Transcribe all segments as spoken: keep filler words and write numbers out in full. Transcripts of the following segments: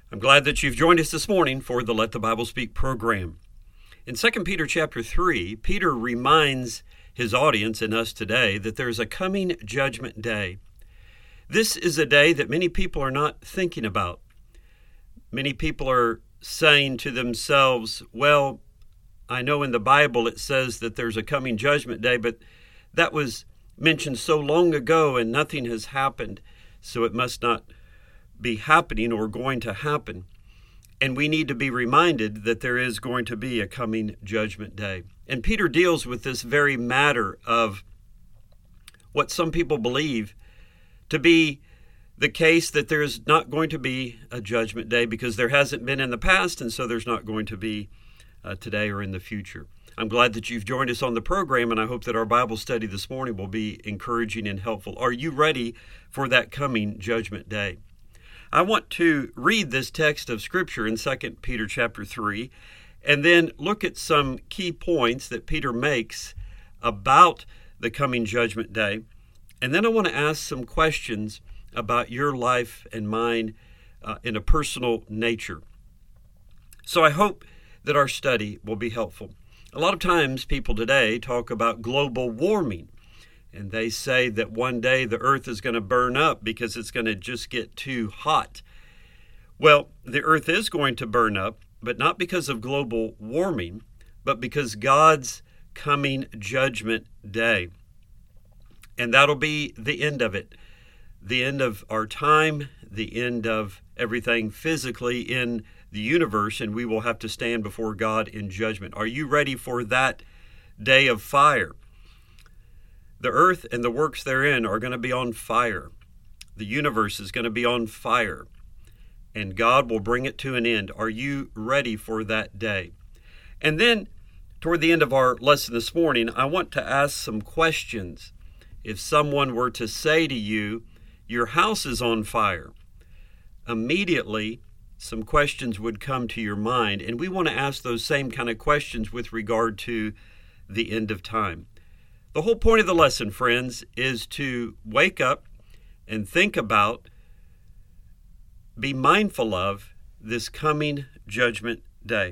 I'm glad that you've joined us this morning for the Let the Bible Speak program. In Second Peter chapter three, Peter reminds his audience and us today that there's a coming judgment day. This is a day that many people are not thinking about. Many people are saying to themselves, well, I know in the Bible it says that there's a coming judgment day, but that was mentioned so long ago and nothing has happened, so it must not be happening or going to happen. And we need to be reminded that there is going to be a coming judgment day. And Peter deals with this very matter of what some people believe to be the case, that there's not going to be a judgment day because there hasn't been in the past, and so there's not going to be uh, today or in the future. I'm glad that you've joined us on the program, and I hope that our Bible study this morning will be encouraging and helpful. Are you ready for that coming judgment day? I want to read this text of Scripture in Second Peter chapter three, and then look at some key points that Peter makes about the coming judgment day. And then I want to ask some questions about your life and mine uh, in a personal nature. So I hope that our study will be helpful. A lot of times people today talk about global warming, and they say that one day the earth is going to burn up because it's going to just get too hot. Well, the earth is going to burn up, but not because of global warming, but because God's coming judgment day. And that'll be the end of it. The end of our time, the end of everything physically in the universe, and we will have to stand before God in judgment. Are you ready for that day of fire? The earth and the works therein are going to be on fire. The universe is going to be on fire, and God will bring it to an end. Are you ready for that day? And then, toward the end of our lesson this morning, I want to ask some questions. If someone were to say to you, your house is on fire, immediately some questions would come to your mind, and we want to ask those same kind of questions with regard to the end of time. The whole point of the lesson, friends, is to wake up and think about, be mindful of this coming judgment day.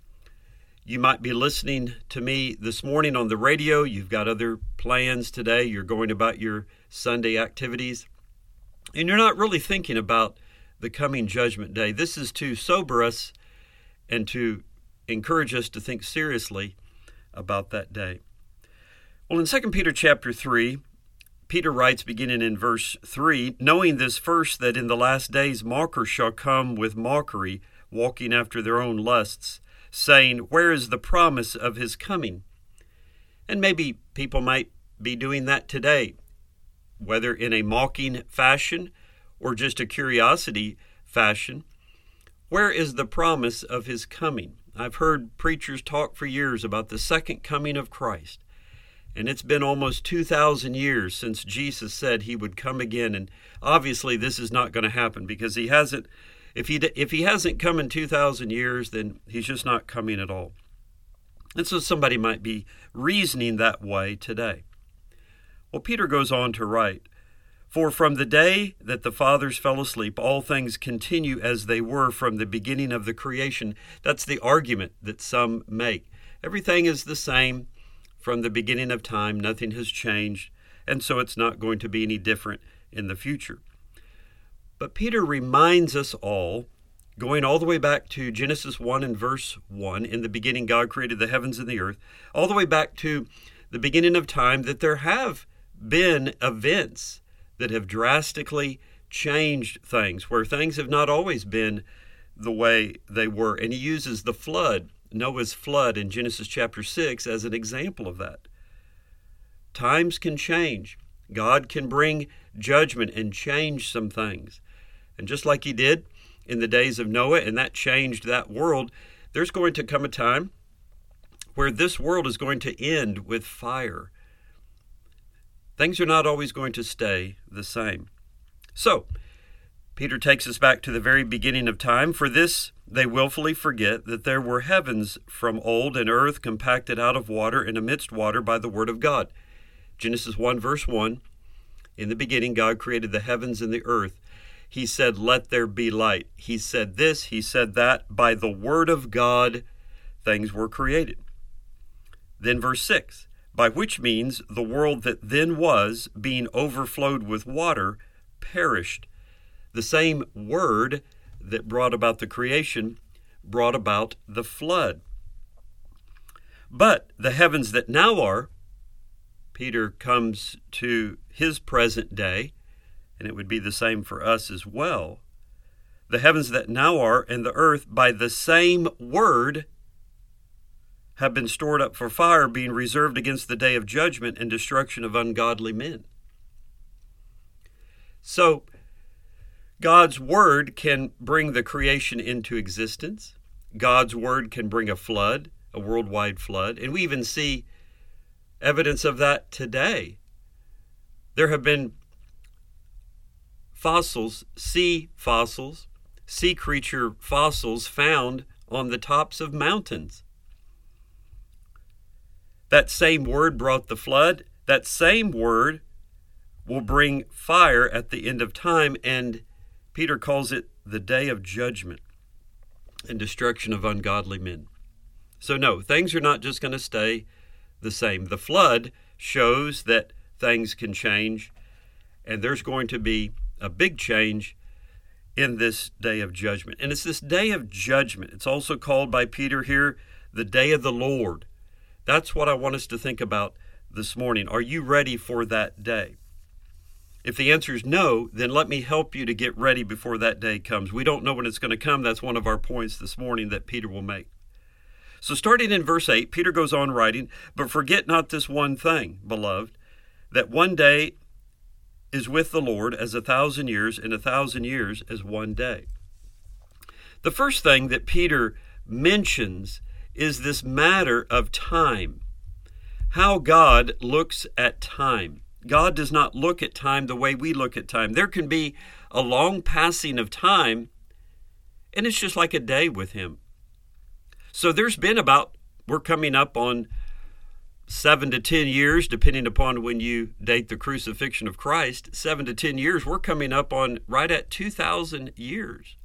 You might be listening to me this morning on the radio. You've got other plans today. You're going about your Sunday activities, and you're not really thinking about the coming judgment day. This is to sober us and to encourage us to think seriously about that day. Well, in Second Peter chapter three, Peter writes, beginning in verse three, knowing this first, that in the last days mockers shall come with mockery, walking after their own lusts, saying, where is the promise of his coming? And maybe people might be doing that today, whether in a mocking fashion or just a curiosity fashion. Where is the promise of his coming? I've heard preachers talk for years about the second coming of Christ. And it's been almost two thousand years since Jesus said he would come again. And obviously this is not going to happen because he hasn't, if he, if he hasn't come in two thousand years, then he's just not coming at all. And so somebody might be reasoning that way today. Well, Peter goes on to write, for from the day that the fathers fell asleep, all things continue as they were from the beginning of the creation. That's the argument that some make. Everything is the same from the beginning of time. Nothing has changed, and so it's not going to be any different in the future. But Peter reminds us all, going all the way back to Genesis one and verse one, in the beginning God created the heavens and the earth, all the way back to the beginning of time, that there have been events that have drastically changed things, where things have not always been the way they were. And he uses the flood, Noah's flood in Genesis chapter six, as an example of that. Times can change. God can bring judgment and change some things. And just like he did in the days of Noah, and that changed that world, there's going to come a time where this world is going to end with fire. Things are not always going to stay the same. So, Peter takes us back to the very beginning of time. For this they willfully forget that there were heavens from old, and earth compacted out of water and amidst water by the word of God. Genesis one verse one, in the beginning God created the heavens and the earth. He said, "Let there be light." He said this, he said that. By the word of God, things were created. Then verse six, by which means the world that then was, being overflowed with water, perished. The same word that brought about the creation brought about the flood. But the heavens that now are, Peter comes to his present day, and it would be the same for us as well. The heavens that now are and the earth by the same word have been stored up for fire, being reserved against the day of judgment and destruction of ungodly men. So, God's word can bring the creation into existence. God's word can bring a flood, a worldwide flood, and we even see evidence of that today. There have been fossils, sea fossils, sea creature fossils found on the tops of mountains. That same word brought the flood. That same word will bring fire at the end of time, and Peter calls it the day of judgment and destruction of ungodly men. So no, things are not just going to stay the same. The flood shows that things can change, and there's going to be a big change in this day of judgment. And it's this day of judgment. It's also called by Peter here the day of the Lord. That's what I want us to think about this morning. Are you ready for that day? If the answer is no, then let me help you to get ready before that day comes. We don't know when it's going to come. That's one of our points this morning that Peter will make. So starting in verse eight, Peter goes on writing, "But forget not this one thing, beloved, that one day is with the Lord as a thousand years, and a thousand years as one day." The first thing that Peter mentions is this matter of time, how God looks at time. God does not look at time the way we look at time. There can be a long passing of time, and it's just like a day with him. So there's been about, we're coming up on seven to ten years, depending upon when you date the crucifixion of Christ, seven to ten years, we're coming up on right at two thousand years.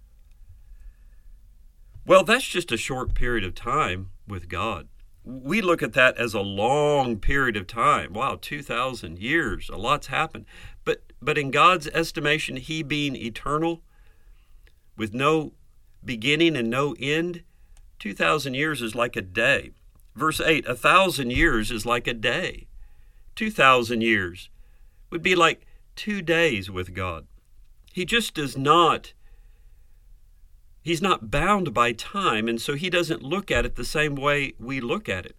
Well, that's just a short period of time with God. We look at that as a long period of time. Wow, two thousand years, a lot's happened. But but in God's estimation, he being eternal, with no beginning and no end, two thousand years is like a day. Verse eight, a thousand years is like a day. two thousand years would be like two days with God. He just does not He's not bound by time, and so he doesn't look at it the same way we look at it.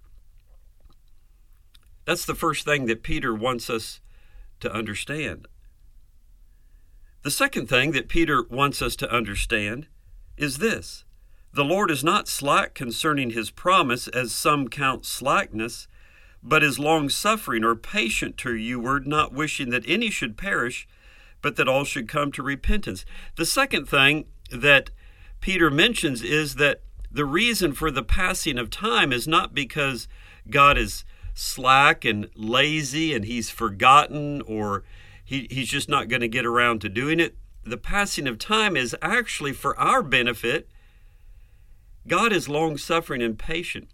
That's the first thing that Peter wants us to understand. The second thing that Peter wants us to understand is this: the Lord is not slack concerning his promise, as some count slackness, but is long-suffering or patient to you, not wishing that any should perish, but that all should come to repentance. The second thing that Peter mentions is that the reason for the passing of time is not because God is slack and lazy and he's forgotten, or he, he's just not going to get around to doing it. The passing of time is actually for our benefit. God is long-suffering and patient,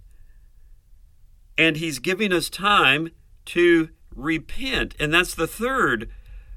and he's giving us time to repent. And that's the third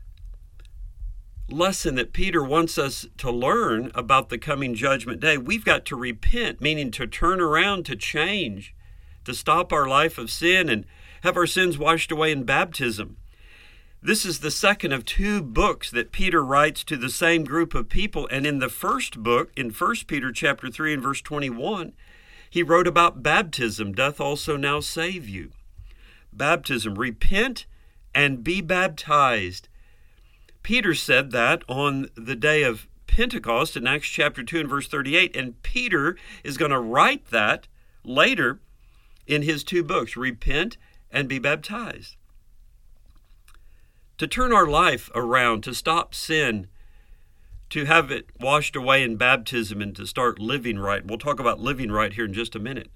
lesson that Peter wants us to learn about the coming judgment day. We've got to repent, meaning to turn around, to change, to stop our life of sin and have our sins washed away in baptism. This is the second of two books that Peter writes to the same group of people. And in the first book, in First Peter chapter three and verse twenty-one, he wrote about baptism, doth also now save you. Baptism, repent and be baptized. Peter said that on the day of Pentecost in Acts chapter two and verse thirty-eight, and Peter is going to write that later in his two books, Repent and Be Baptized. To turn our life around, to stop sin, to have it washed away in baptism, and to start living right. We'll talk about living right here in just a minute.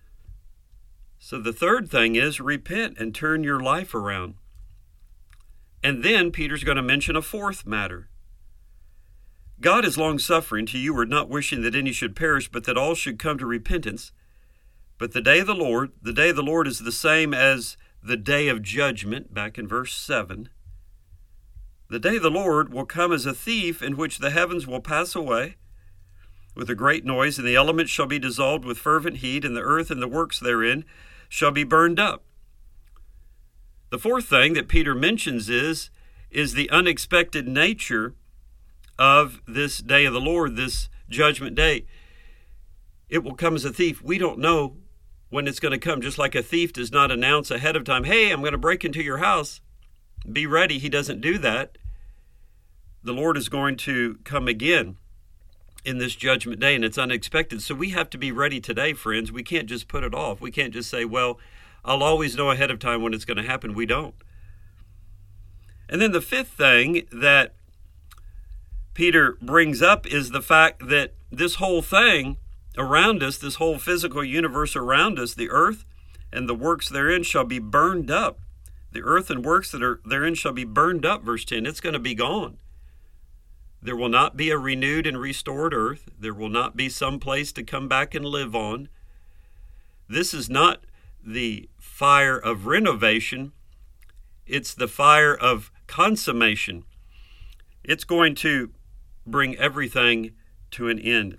So the third thing is repent and turn your life around. And then Peter's going to mention a fourth matter. God is long-suffering to you, not wishing that any should perish, but that all should come to repentance. But the day of the Lord, the day of the Lord is the same as the day of judgment, back in verse seven. The day of the Lord will come as a thief, in which the heavens will pass away with a great noise, and the elements shall be dissolved with fervent heat, and the earth and the works therein shall be burned up. The fourth thing that Peter mentions is, is the unexpected nature of this day of the Lord, this judgment day. It will come as a thief. We don't know when it's going to come, just like a thief does not announce ahead of time, hey, I'm going to break into your house. Be ready. He doesn't do that. The Lord is going to come again in this judgment day, and it's unexpected. So we have to be ready today, friends. We can't just put it off. We can't just say, well, I'll always know ahead of time when it's going to happen. We don't. And then the fifth thing that Peter brings up is the fact that this whole thing around us, this whole physical universe around us, the earth and the works therein shall be burned up. The earth and works that are therein shall be burned up, verse ten. It's going to be gone. There will not be a renewed and restored earth. There will not be some place to come back and live on. This is not the fire of renovation. It's the fire of consummation. It's going to bring everything to an end.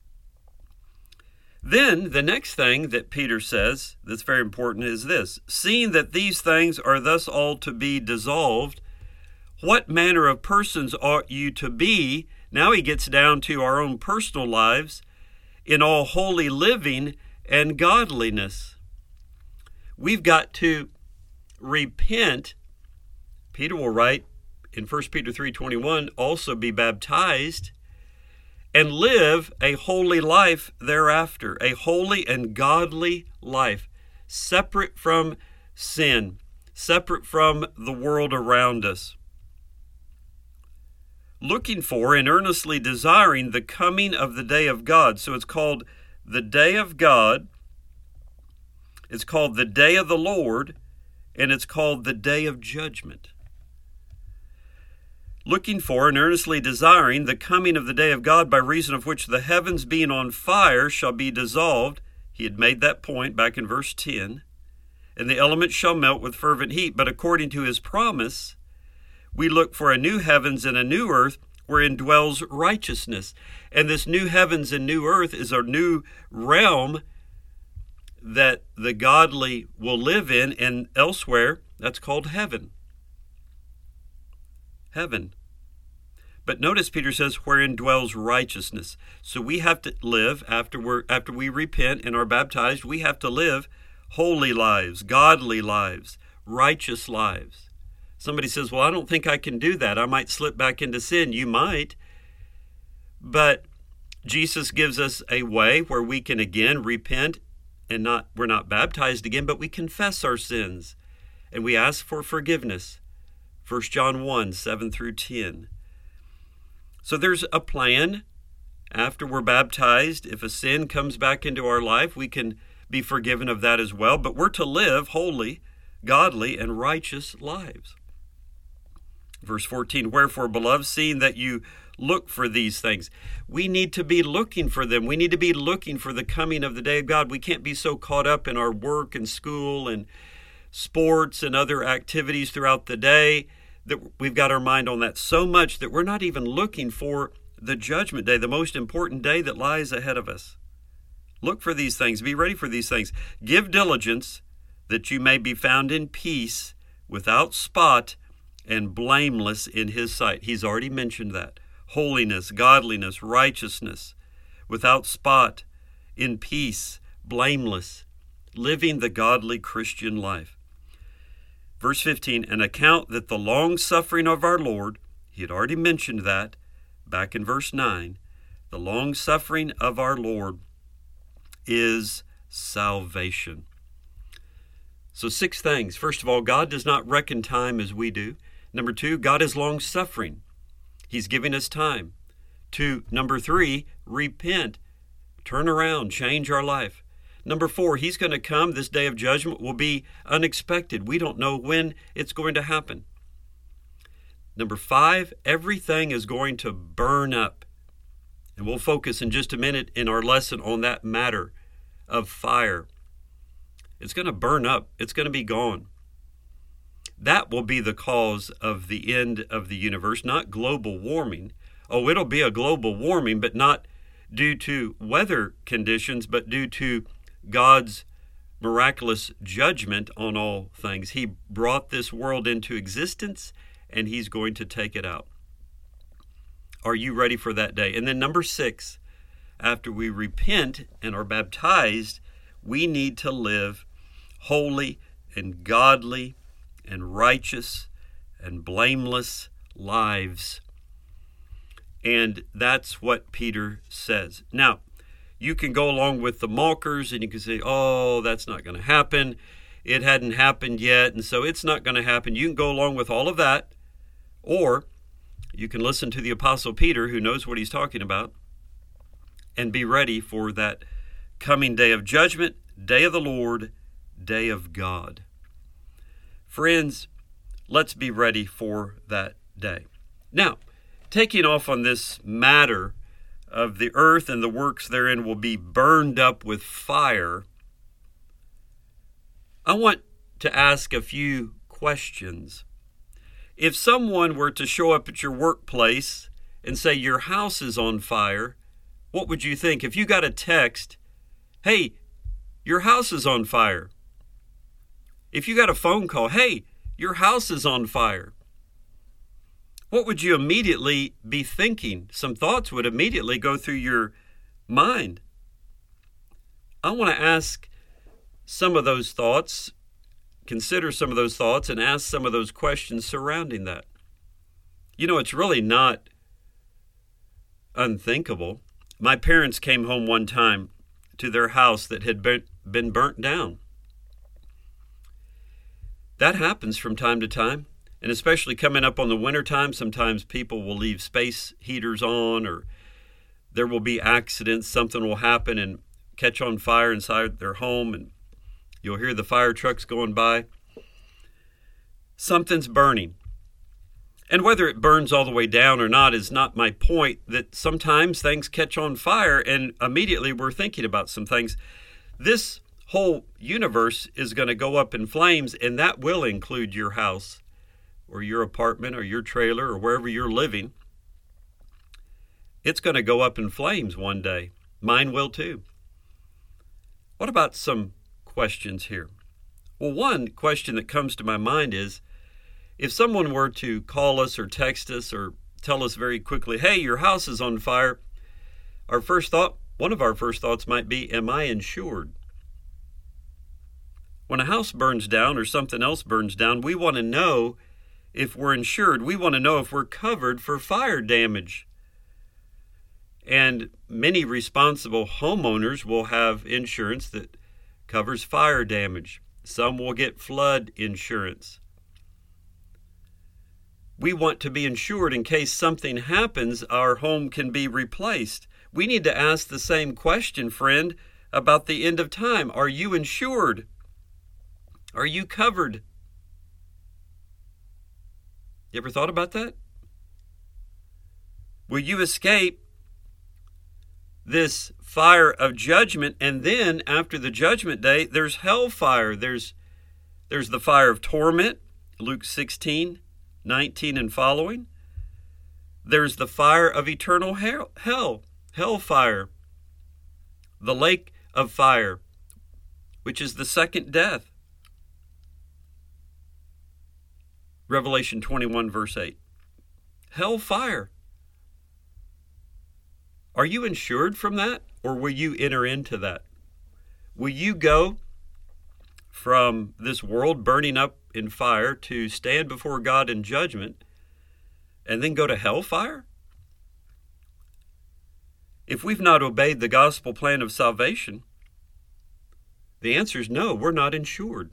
Then the next thing that Peter says that's very important is this: seeing that these things are thus all to be dissolved, what manner of persons ought you to be? Now he gets down to our own personal lives, in all holy living and godliness. We've got to repent. Peter will write in First Peter three twenty-one, also be baptized and live a holy life thereafter, a holy and godly life, separate from sin, separate from the world around us. Looking for and earnestly desiring the coming of the day of God. So it's called the day of God, it's called the day of the Lord, and it's called the day of judgment. Looking for and earnestly desiring the coming of the day of God, by reason of which the heavens being on fire shall be dissolved. He had made that point back in verse ten. And the elements shall melt with fervent heat. But according to his promise, we look for a new heavens and a new earth wherein dwells righteousness. And this new heavens and new earth is a new realm that the godly will live in, and elsewhere that's called heaven. Heaven. But notice Peter says, wherein dwells righteousness. So we have to live, after, we're, after we repent and are baptized, we have to live holy lives, godly lives, righteous lives. Somebody says, well, I don't think I can do that. I might slip back into sin. You might. But Jesus gives us a way where we can again repent, and not we're not baptized again, but we confess our sins and we ask for forgiveness. First John one, seven through ten. So there's a plan. After we're baptized, if a sin comes back into our life, we can be forgiven of that as well. But we're to live holy, godly, and righteous lives. Verse fourteen, wherefore, beloved, seeing that you look for these things. We need to be looking for them. We need to be looking for the coming of the day of God. We can't be so caught up in our work and school and sports and other activities throughout the day that we've got our mind on that so much that we're not even looking for the judgment day, the most important day that lies ahead of us. Look for these things. Be ready for these things. Give diligence that you may be found in peace, without spot, and blameless in his sight. He's already mentioned that. Holiness, godliness, righteousness, without spot, in peace, blameless, living the godly Christian life. Verse fifteen, an account that the long suffering of our Lord, he had already mentioned that back in verse nine, the long suffering of our Lord is salvation. So six things. First of all, God does not reckon time as we do. Number two, God is long suffering. He's giving us time. Two, number three, repent, turn around, change our life. Number four, he's going to come. This day of judgment will be unexpected. We don't know when it's going to happen. Number five, everything is going to burn up. And we'll focus in just a minute in our lesson on that matter of fire. It's going to burn up. It's going to be gone. That will be the cause of the end of the universe, not global warming. Oh, it'll be a global warming, but not due to weather conditions, but due to God's miraculous judgment on all things. He brought this world into existence, and he's going to take it out. Are you ready for that day? And then number six, after we repent and are baptized, we need to live holy and godly and righteous and blameless lives. And that's what Peter says. Now, you can go along with the mockers and you can say, oh, that's not going to happen. It hadn't happened yet, and so it's not going to happen. You can go along with all of that, or you can listen to the Apostle Peter, who knows what he's talking about, and be ready for that coming day of judgment, day of the Lord, day of God. Friends, let's be ready for that day. Now, taking off on this matter of the earth and the works therein will be burned up with fire, I want to ask a few questions. If someone were to show up at your workplace and say your house is on fire, what would you think? If you got a text, hey, your house is on fire. If you got a phone call, hey, your house is on fire. What would you immediately be thinking? Some thoughts would immediately go through your mind. I want to ask some of those thoughts, consider some of those thoughts, and ask some of those questions surrounding that. You know, it's really not unthinkable. My parents came home one time to their house that had been, been burnt down. That happens from time to time. And especially coming up on the winter time, sometimes people will leave space heaters on, or there will be accidents. Something will happen and catch on fire inside their home, and you'll hear the fire trucks going by. Something's burning. And whether it burns all the way down or not is not my point, that sometimes things catch on fire and immediately we're thinking about some things. This whole universe is going to go up in flames, and that will include your house or your apartment or your trailer or wherever you're living. It's going to go up in flames one day. Mine will too. What about some questions here? Well, one question that comes to my mind is, if someone were to call us or text us or tell us very quickly, hey, your house is on fire, our first thought, one of our first thoughts might be, am I insured? When a house burns down or something else burns down, we want to know if we're insured. We want to know if we're covered for fire damage. And many responsible homeowners will have insurance that covers fire damage. Some will get flood insurance. We want to be insured in case something happens, our home can be replaced. We need to ask the same question, friend, about the end of time. Are you insured? Are you covered? You ever thought about that? Will you escape this fire of judgment? And then after the judgment day, there's hellfire. There's, there's the fire of torment, Luke sixteen, nineteen and following. There's the fire of eternal hell, hell, hellfire. The lake of fire, which is the second death. Revelation twenty-one, verse eight. Hellfire. Are you insured from that, or will you enter into that? Will you go from this world burning up in fire to stand before God in judgment and then go to hellfire? If we've not obeyed the gospel plan of salvation, the answer is no, we're not insured.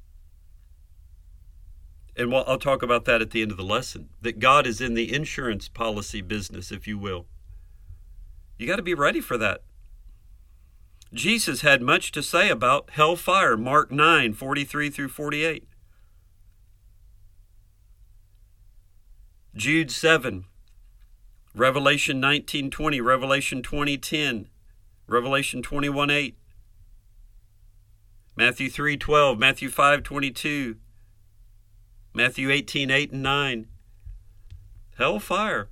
And I'll talk about that at the end of the lesson, that God is in the insurance policy business, if you will. You got to be ready for that. Jesus had much to say about hellfire, Mark nine, forty-three through forty-eight. Jude seven, Revelation nineteen twenty, Revelation twenty ten, Revelation twenty-one eight, Matthew three twelve, Matthew five twenty-two, Matthew eighteen eight and nine. Hellfire.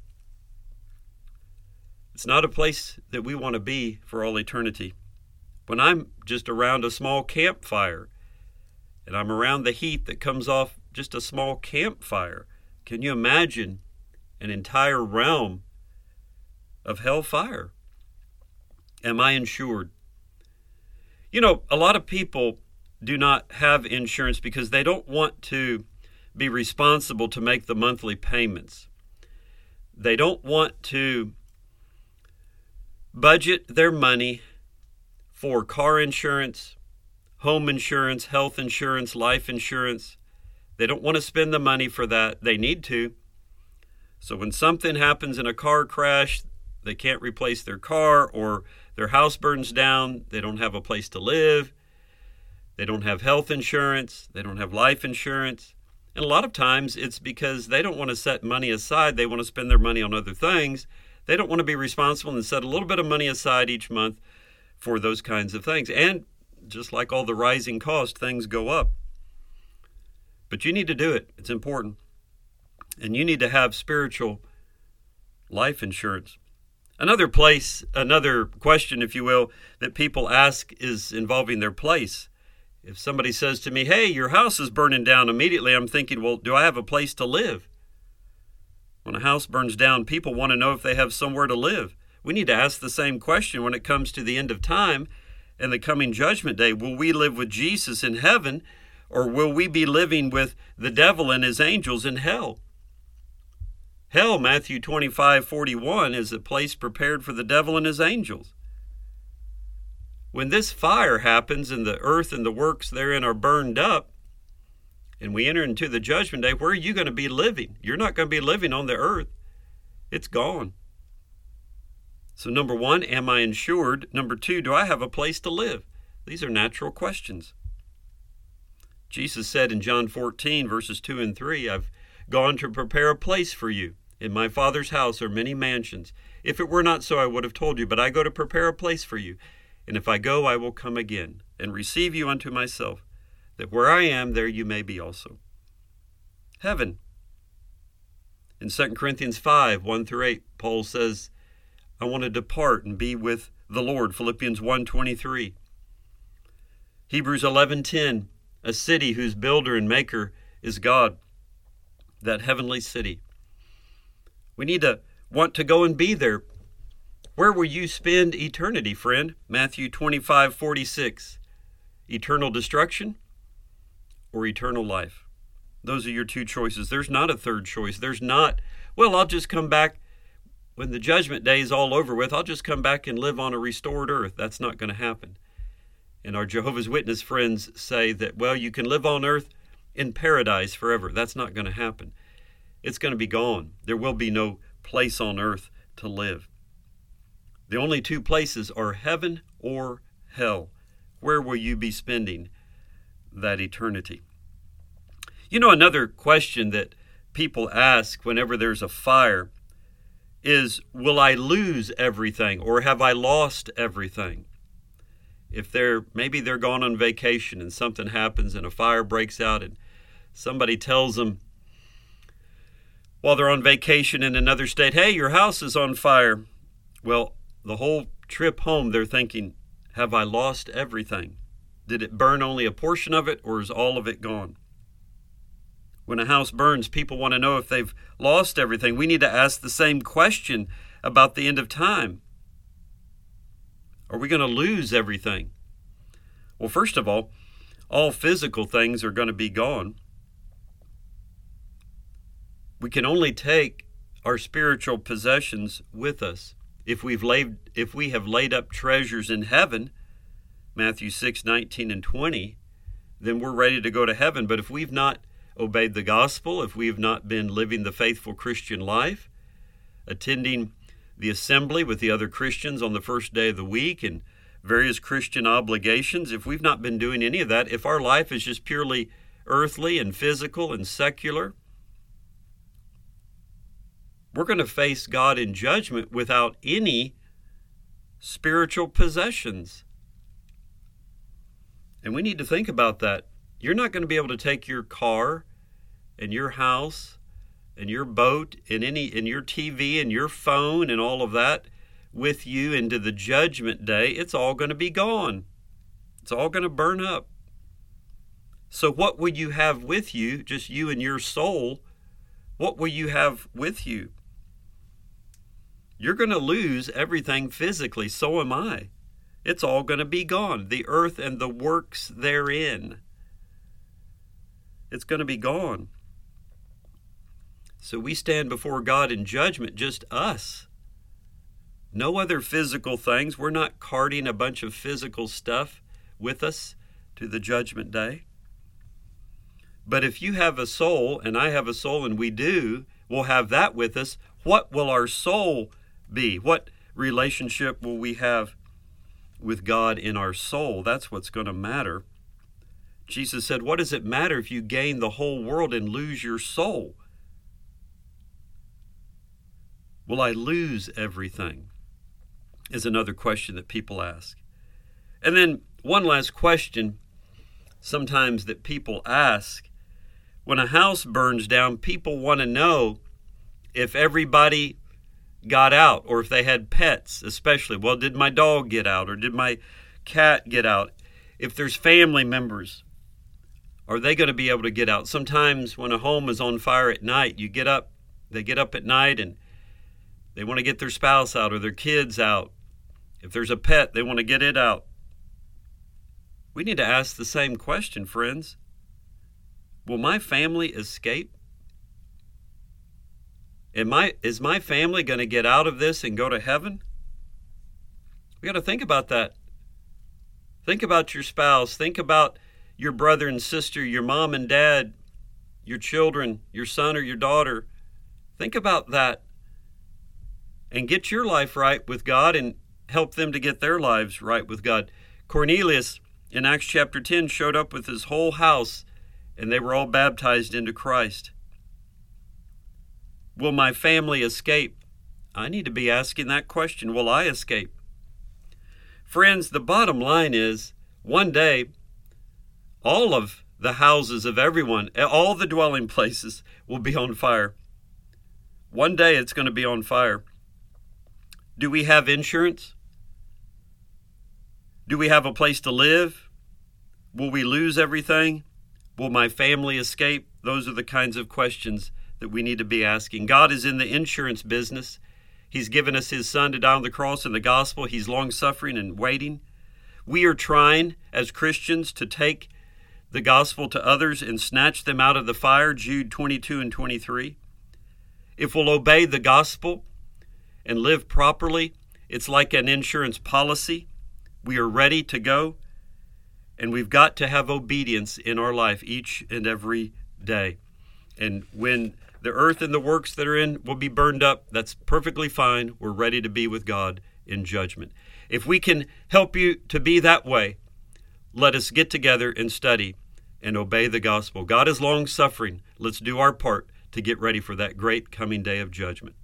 It's not a place that we want to be for all eternity. When I'm just around a small campfire, and I'm around the heat that comes off just a small campfire, can you imagine an entire realm of hellfire? Am I insured? You know, a lot of people do not have insurance because they don't want to be responsible to make the monthly payments. They don't want to budget their money for car insurance, home insurance, health insurance, life insurance. They don't want to spend the money for that. They need to. So when something happens in a car crash, they can't replace their car, or their house burns down, they don't have a place to live, they don't have health insurance, they don't have life insurance. And a lot of times it's because they don't want to set money aside. They want to spend their money on other things. They don't want to be responsible and set a little bit of money aside each month for those kinds of things. And just like all the rising costs, things go up. But you need to do it. It's important. And you need to have spiritual life insurance. Another place, another question, if you will, that people ask is involving their place. If somebody says to me, hey, your house is burning down, immediately I'm thinking, well, do I have a place to live? When a house burns down, people want to know if they have somewhere to live. We need to ask the same question when it comes to the end of time and the coming judgment day. Will we live with Jesus in heaven, or will we be living with the devil and his angels in hell? Hell, Matthew twenty-five forty-one, is a place prepared for the devil and his angels. When this fire happens and the earth and the works therein are burned up, and we enter into the judgment day, where are you going to be living? You're not going to be living on the earth. It's gone. So number one, am I insured? Number two, do I have a place to live? These are natural questions. Jesus said in John fourteen, verses two and three, I've gone to prepare a place for you. In my Father's house are many mansions. If it were not so, I would have told you, but I go to prepare a place for you. And if I go, I will come again and receive you unto myself, that where I am, there you may be also. Heaven. In Second Corinthians five, one through eight, Paul says, I want to depart and be with the Lord. Philippians one twenty-three. Hebrews eleven ten, a city whose builder and maker is God, that heavenly city. We need to want to go and be there. Where will you spend eternity, friend? Matthew twenty-five forty-six. Eternal destruction or eternal life? Those are your two choices. There's not a third choice. There's not, well, I'll just come back when the judgment day is all over with. I'll just come back and live on a restored earth. That's not going to happen. And our Jehovah's Witness friends say that, well, you can live on earth in paradise forever. That's not going to happen. It's going to be gone. There will be no place on earth to live. The only two places are heaven or hell. Where will you be spending that eternity? You know, another question that people ask whenever there's a fire is, will I lose everything, or have I lost everything? If they're, maybe they're gone on vacation and something happens and a fire breaks out and somebody tells them while they're on vacation in another state, hey, your house is on fire. Well, the whole trip home, they're thinking, have I lost everything? Did it burn only a portion of it, or is all of it gone? When a house burns, people want to know if they've lost everything. We need to ask the same question about the end of time. Are we going to lose everything? Well, first of all, all physical things are going to be gone. We can only take our spiritual possessions with us. If we've laid, if we have laid up treasures in heaven, Matthew six nineteen and twenty, then we're ready to go to heaven. But if we've not obeyed the gospel, if we have not been living the faithful Christian life, attending the assembly with the other Christians on the first day of the week and various Christian obligations, if we've not been doing any of that, if our life is just purely earthly and physical and secular, We're going to face God in judgment without any spiritual possessions. And we need to think about that. You're not going to be able to take your car and your house and your boat and any and your T V and your phone and all of that with you into the judgment day. It's all going to be gone. It's all going to burn up. So what will you have with you, just you and your soul? What will you have with you? You're going to lose everything physically. So am I. It's all going to be gone. The earth and the works therein. It's going to be gone. So we stand before God in judgment, just us. No other physical things. We're not carting a bunch of physical stuff with us to the judgment day. But if you have a soul, and I have a soul, and we do, we'll have that with us. What will our soul be? What relationship will we have with God in our soul? That's what's going to matter. Jesus said, what does it matter if you gain the whole world and lose your soul? Will I lose everything? Is another question that people ask. And then one last question sometimes that people ask. When a house burns down, people want to know if everybody got out, or if they had pets especially. Well, did my dog get out, or did my cat get out? If there's family members, are they going to be able to get out? Sometimes when a home is on fire at night, you get up, they get up at night and they want to get their spouse out or their kids out. If there's a pet, they want to get it out. We need to ask the same question, friends. Will my family escape? Am I, is my family going to get out of this and go to heaven? We got to think about that. Think about your spouse. Think about your brother and sister, your mom and dad, your children, your son or your daughter. Think about that and get your life right with God and help them to get their lives right with God. Cornelius in Acts chapter ten showed up with his whole house, and they were all baptized into Christ. Will my family escape? I need to be asking that question. Will I escape? Friends, the bottom line is, one day, all of the houses of everyone, all the dwelling places will be on fire. One day it's going to be on fire. Do we have insurance? Do we have a place to live? Will we lose everything? Will my family escape? Those are the kinds of questions that we need to be asking. God is in the insurance business. He's given us his son to die on the cross in the gospel. He's long-suffering and waiting. We are trying as Christians to take the gospel to others and snatch them out of the fire, Jude twenty-two and twenty-three. If we'll obey the gospel and live properly, it's like an insurance policy. We are ready to go, and we've got to have obedience in our life each and every day. And when the earth and the works that are in will be burned up, that's perfectly fine. We're ready to be with God in judgment. If we can help you to be that way, let us get together and study and obey the gospel. God is long-suffering. Let's do our part to get ready for that great coming day of judgment.